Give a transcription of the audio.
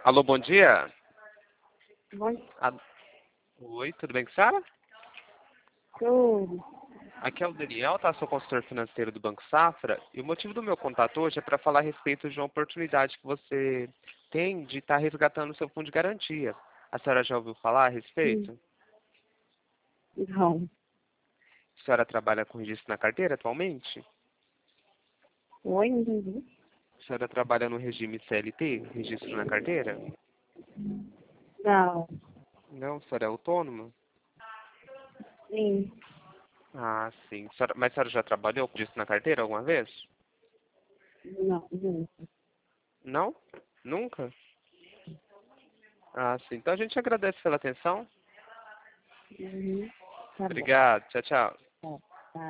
Alô, bom dia. Bom, Ah, oi, tudo bem com a senhora? tudo. Aqui é o Daniel, tá? Sou consultor financeiro do Banco Safra. E o motivo do meu contato hoje é para falar a respeito de uma oportunidade que você tem de estar resgatando o seu fundo de garantia. A senhora já ouviu falar a Hum, respeito? Não. A senhora trabalha com registro na carteira atualmente? Oi, não entendi. A senhora trabalha no regime CLT, registro na carteira? Não. Não, a senhora é autônoma? Sim. Ah, sim. Mas a senhora já trabalhou com registro na carteira alguma vez? Não, não. Não? Nunca? Ah, sim. Então a gente agradece pela atenção. Uhum. Tá bom. Obrigado. Tchau, tchau.